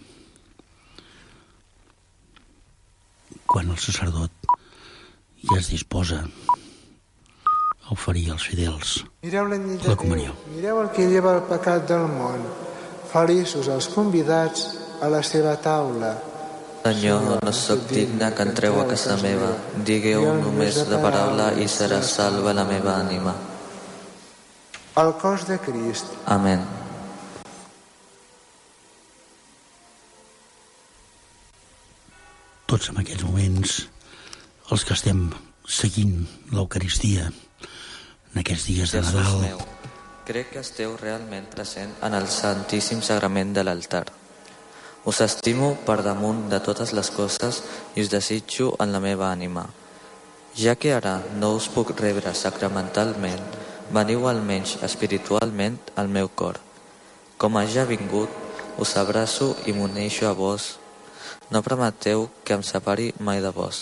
quan el sacerdot ja es disposa a oferir als fidels Mireu l'anyit de la comunió. Déu, mireu el que lleva el pecat del món. Feliços els convidats a la seva taula. Senyor, no sóc digne que entreu a casa meva. Digueu només la paraula i serà salva la meva ànima. El cos de Crist. Amén. Tots en aquests moments, els que estem seguint l'Eucaristia en aquests dies de Jesús Nadal, meu, crec que esteu realment present en el Santíssim Sagrament de l'altar. Us estimo per damunt de totes les coses i us desitjo en la meva ànima. Ja que ara no us puc rebre sacramentalment, veniu almenys espiritualment al meu cor. Com hagi vingut, us abraço i m'uneixo a vos. No permeteu que em separi mai de vos.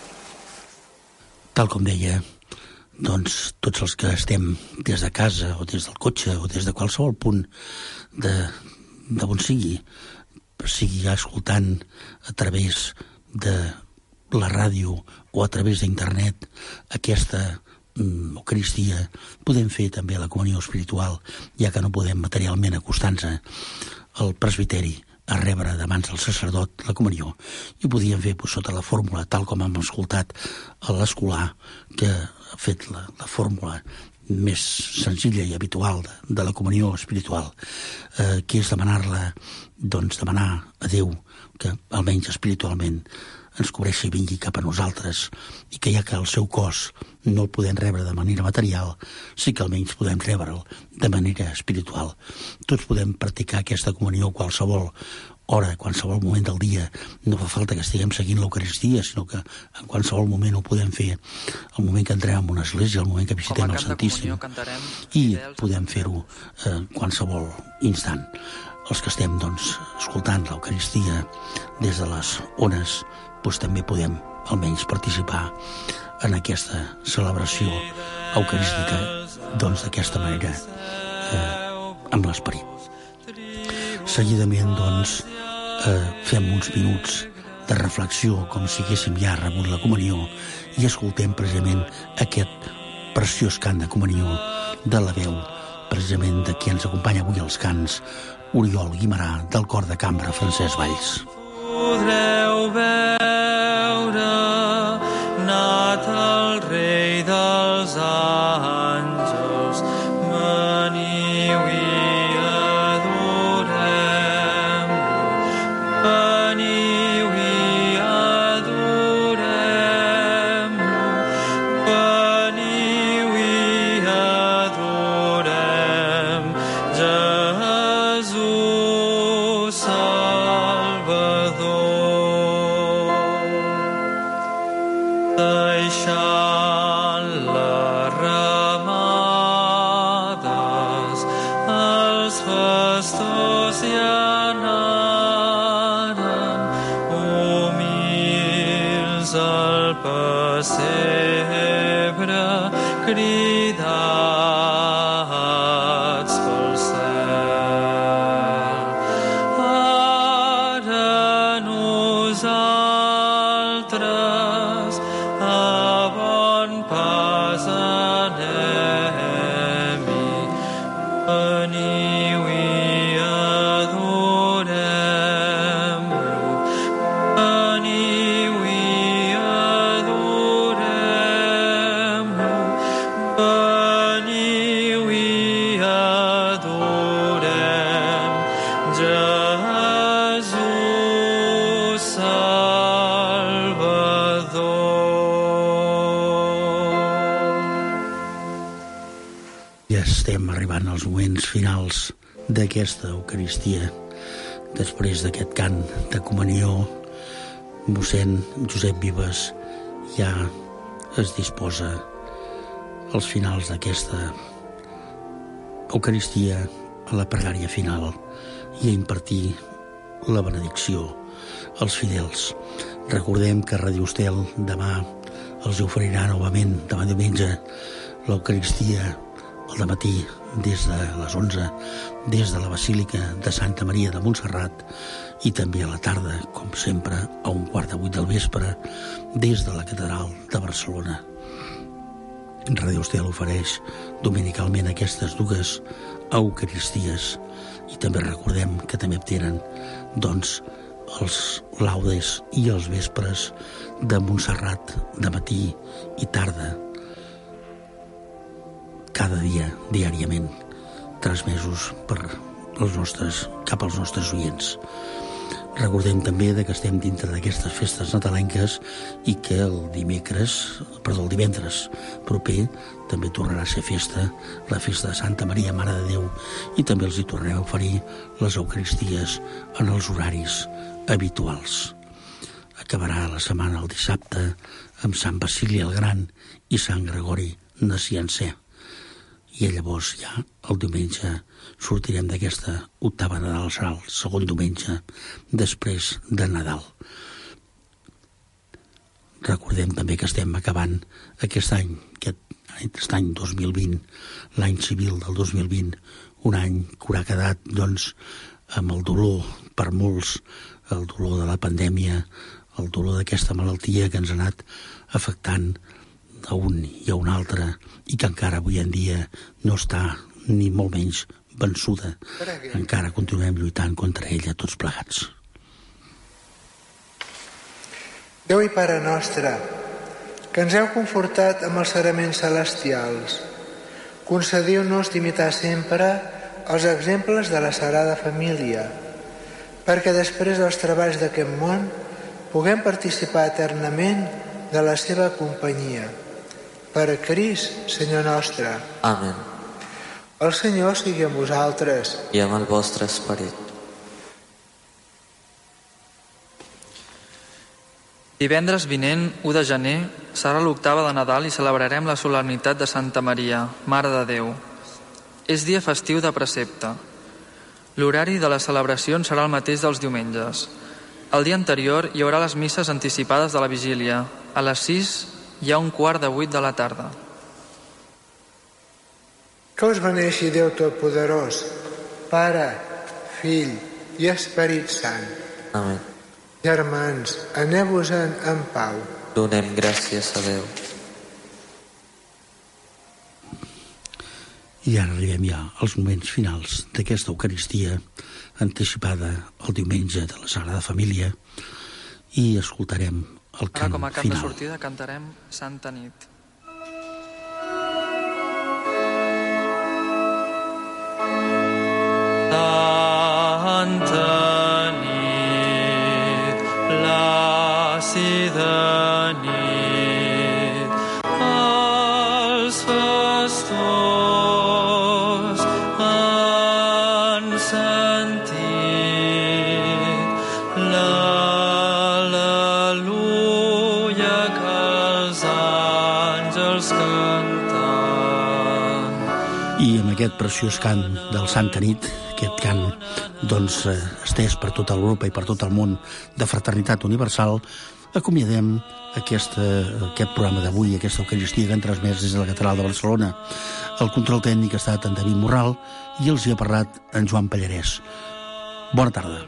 tal com deia, doncs tots els que estem des de casa o des del cotxe o des de qualsevol punt de, de on sigui, sigui escoltant a través de la ràdio o a través d'internet aquesta mm, Eucaristia, podem fer també la comunió espiritual, ja que no podem materialment acostar-nos al presbiteri a rebre de mans del sacerdot la comunió, i ho podíem fer pues, sota la fórmula, tal com hem escoltat a l'escolar, que ha fet la, la fórmula més senzilla i habitual de, de la comunió espiritual, eh, que és demanar-la, doncs demanar a Déu que almenys espiritualment ens cobreixi i vingui cap a nosaltres, i que ja que el seu cos no el podem rebre de manera material, sí que almenys podem rebre'l de manera espiritual. Tots podem practicar aquesta comunió a qualsevol hora, a qualsevol moment del dia. No fa falta que estiguem seguint l'Eucaristia, sinó que en qualsevol moment ho podem fer, el moment que entrem en una església, el moment que visitem el Santíssim, i podem fer-ho eh, qualsevol instant. Els que estem doncs, escoltant l'Eucaristia des de les ones, doncs també podem almenys participar en aquesta celebració eucarística doncs d'aquesta manera eh, amb l'esperit. Seguidament doncs eh, fem uns minuts de reflexió com si haguéssim ja rebut la comunió i escoltem precisament aquest preciós cant de comunió de la veu precisament de qui ens acompanya avui als cants, Oriol Guimarà, del cor de cambra Francesc Valls. Podreu veure nat el rei dels àngels, veniu i adorem, veniu i adorem, veniu i adorem, Jesús Salvador. Deixant les ramades, els pastors hi anaren, humils al pessebre, cridats pel cel. Ara nosaltres a bon pas anem-hi, veniu i adorem-lo, veniu i adorem-lo, veniu i adorem, Jesús Salvador. Ja estem arribant als moments finals d'aquesta Eucaristia. Després d'aquest cant de comunió, mossèn Josep Vives ja es disposa als finals d'aquesta Eucaristia, a la pregària final i a impartir la benedicció als fidels. Recordem que Ràdio Estel demà els oferirà novament, demà diumenge, l'Eucaristia al dematí des de les onze, des de la Basílica de Santa Maria de Montserrat, i també a la tarda, com sempre, a un quart de vuit del vespre, des de la Catedral de Barcelona. Ràdio Estel ofereix dominicalment aquestes dues Eucaristies, i també recordem que també tenen, doncs, els laudes i els vespres de Montserrat, de matí i tarda, cada dia, diàriament, transmesos per els nostres, cap als nostres oients. Recordem també que estem dintre d'aquestes festes nadalenques i que el dimecres, perdó, el divendres proper també tornarà a ser festa, la festa de Santa Maria, Mare de Déu, i també els hi tornarem a oferir les Eucaristies en els horaris habituals. Acabarà la setmana el dissabte amb Sant Basili el Gran i Sant Gregori Naciancè. I llavors ja el diumenge sortirem d'aquesta octava Nadal, serà el segon diumenge després de Nadal. Recordem també que estem acabant aquest any, aquest, aquest any dos mil vint, l'any civil del dos mil vint, un any que haurà quedat, doncs, amb el dolor per molts, el dolor de la pandèmia, el dolor d'aquesta malaltia que ens ha anat afectant a un i a un altre, i que encara avui en dia no està ni molt menys vençuda. Encara continuem lluitant contra ella tots plegats. Déu i Pare nostre, que ens heu confortat amb els sagraments celestials, concediu-nos d'imitar sempre els exemples de la Sagrada Família, perquè després dels treballs d'aquest món puguem participar eternament de la seva companyia. Per Crist, Senyor nostre. Amén. El Senyor sigui amb vosaltres. I amb el vostre esperit. Divendres vinent, u de gener, serà l'octava de Nadal i celebrarem la solemnitat de Santa Maria, Mare de Déu. És dia festiu de precepte. L'horari de les celebracions serà el mateix dels diumenges. El dia anterior hi haurà les misses anticipades de la vigília. A les sis hi ha un quart de vuit de la tarda. Que us beneixi Déu Totpoderós, Pare, Fill i Esperit Sant. Amén. Germans, aneu-vos-en en pau. Donem gràcies a Déu. I ara arribem ja als moments finals d'aquesta Eucaristia anticipada el diumenge de la Sagrada Família i escoltarem el cant final. Ara, com a cant de sortida, cantarem Santa Nit. Santa nit, plàcida nit, els pastors han sentit l'al·leluia que els àngels canten. I amb aquest preciós cant del Santa Nit, aquest cant doncs, eh, estès per tota Europa i per tot el món de fraternitat universal, acomiadem aquesta, aquest programa d'avui, aquesta Eucaristia que han transmès des de la Catedral de Barcelona. El control tècnic ha estat en David Morral i els hi ha parlat en Joan Pallarès. Bona tarda.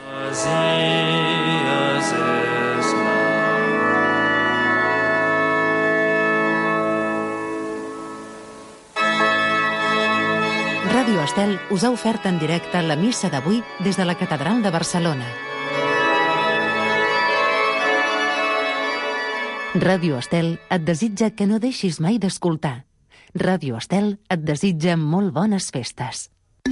Ràdio Estel us ha ofert en directe la missa d'avui des de la Catedral de Barcelona. Ràdio Estel et desitja que no deixis mai d'escoltar. Ràdio Estel et desitja molt bones festes.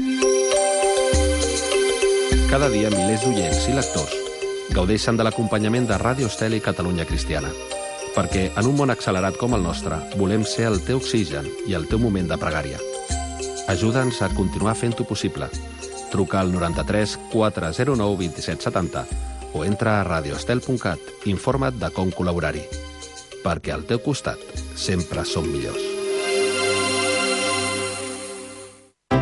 Cada dia milers d'oients i lectors gaudeixen de l'acompanyament de Ràdio Estel i Catalunya Cristiana. Perquè en un món accelerat com el nostre volem ser el teu oxigen i el teu moment de pregària. Ajuda'ns a continuar fent-ho possible. Truca al noranta-tres quatre zero nou vint-i-set setanta o entra a radioestel punt cat i informa't de com col·laborar-hi. Perquè al teu costat sempre som millors.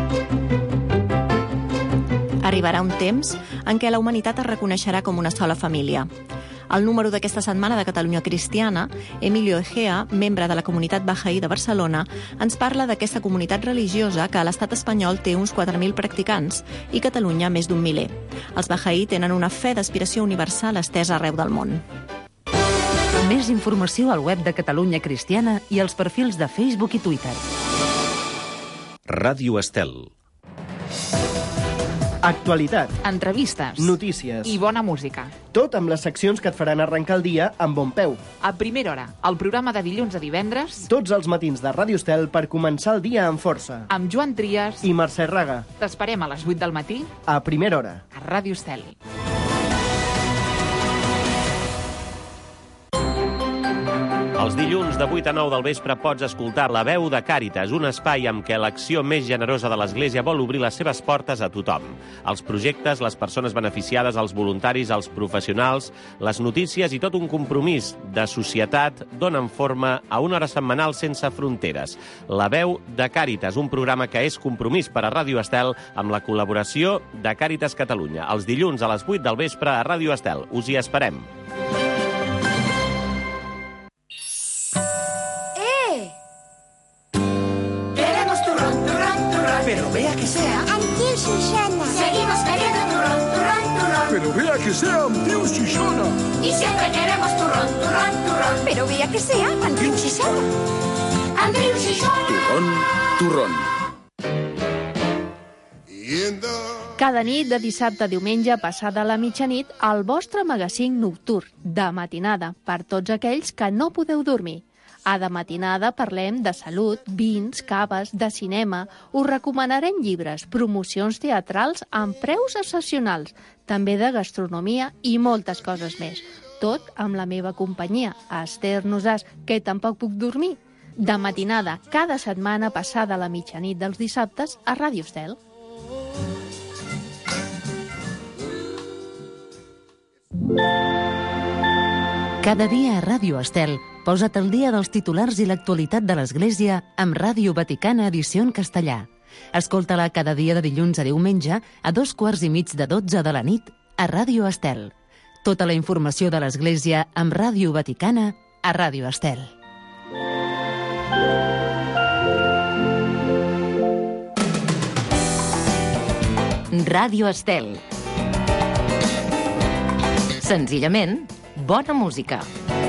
Arribarà un temps en què la humanitat es reconeixerà com una sola família. El número d'aquesta setmana de Catalunya Cristiana, Emilio Egea, membre de la comunitat Bahaí de Barcelona, ens parla d'aquesta comunitat religiosa que a l'estat espanyol té uns quatre mil practicants i Catalunya més d'un miler. Els Bahaí tenen una fe d'aspiració universal estesa arreu del món. Més informació al web de Catalunya Cristiana i als perfils de Facebook i Twitter. Ràdio Estel. Actualitat, entrevistes, notícies i bona música. Tot amb les seccions que et faran arrencar el dia amb bon peu. A primera hora, el programa de dilluns a divendres. Tots els matins de Ràdio Estel per començar el dia amb força. Amb Joan Trias i Mercè Raga. T'esperem a les vuit del matí. A primera hora. A Ràdio Estel. Els dilluns de vuit a nou del vespre pots escoltar La Veu de Càritas, un espai amb què l'acció més generosa de l'Església vol obrir les seves portes a tothom. Els projectes, les persones beneficiades, els voluntaris, els professionals, les notícies i tot un compromís de societat donen forma a una hora setmanal sense fronteres. La Veu de Càritas, un programa que és compromís per a Ràdio Estel amb la col·laboració de Càritas Catalunya. Els dilluns a les vuit del vespre a Ràdio Estel. Us hi esperem. Pero vea que sea amb Tiu Xixona. Seguimos queriendo turrón, turrón, turrón. Pero vea que sea amb Tiu Xixona. Y siempre queremos turrón, turrón, turrón. Pero vea que sea amb Tiu Xixona. Amb Tiu Xixona. Turrón, turrón. Cada nit de dissabte a diumenge passada la mitjanit, el vostre magazín nocturn de matinada per tots aquells que no podeu dormir. A De Matinada parlem de salut, vins, caves, de cinema, us recomanarem llibres, promocions teatrals amb preus excepcionals, també de gastronomia i moltes coses més. Tot amb la meva companyia, Esther Nosàs, que tampoc puc dormir. De Matinada, cada setmana passada la mitjanit dels dissabtes a Ràdio Estel. Cada dia a Ràdio Estel, posa't al dia dels titulars i l'actualitat de l'Església amb Ràdio Vaticana edició en castellà. Escolta-la cada dia de dilluns a diumenge a dos quarts i mig de dotze de la nit a Ràdio Estel. Tota la informació de l'Església amb Ràdio Vaticana a Ràdio Estel. Ràdio Estel. Senzillament, bona música.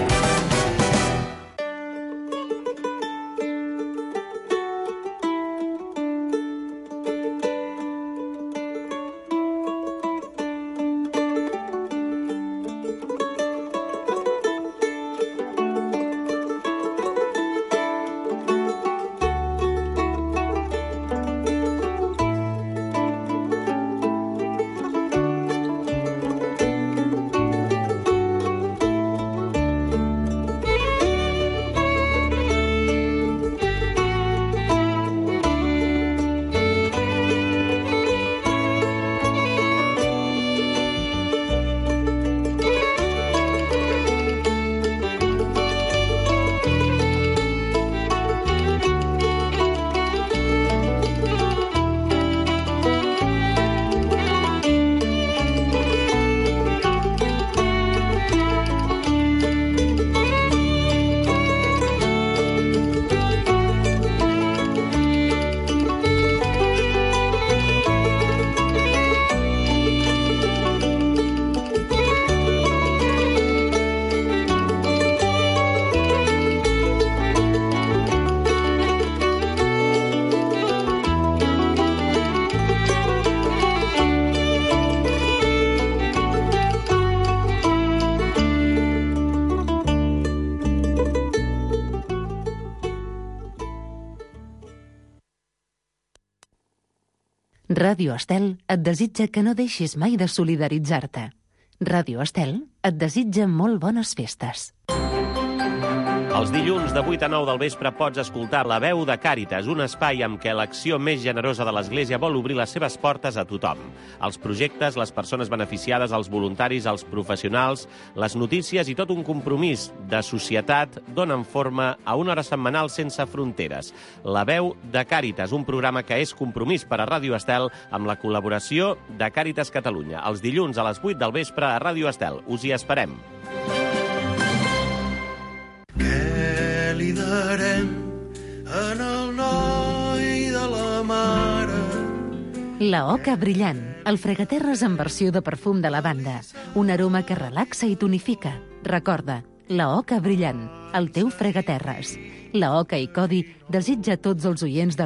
Ràdio Estel et desitja que no deixis mai de solidaritzar-te. Ràdio Estel et desitja molt bones festes. Els dilluns de vuit a nou del vespre pots escoltar La veu de Càritas, un espai amb què l'acció més generosa de l'Església vol obrir les seves portes a tothom. Els projectes, les persones beneficiades, els voluntaris, els professionals, les notícies i tot un compromís de societat donen forma a una hora setmanal sense fronteres. La veu de Càritas, un programa que és compromís per a Ràdio Estel amb la col·laboració de Càritas Catalunya. Els dilluns a les vuit del vespre a Ràdio Estel. Us hi esperem. Què li darem en el noi de la mare? La oca brillant, el fregaterres en versió de perfum de lavanda. Un aroma que relaxa i tonifica. Recorda, la oca brillant, el teu fregaterres. La Oca i Codi desitja a tots els oients de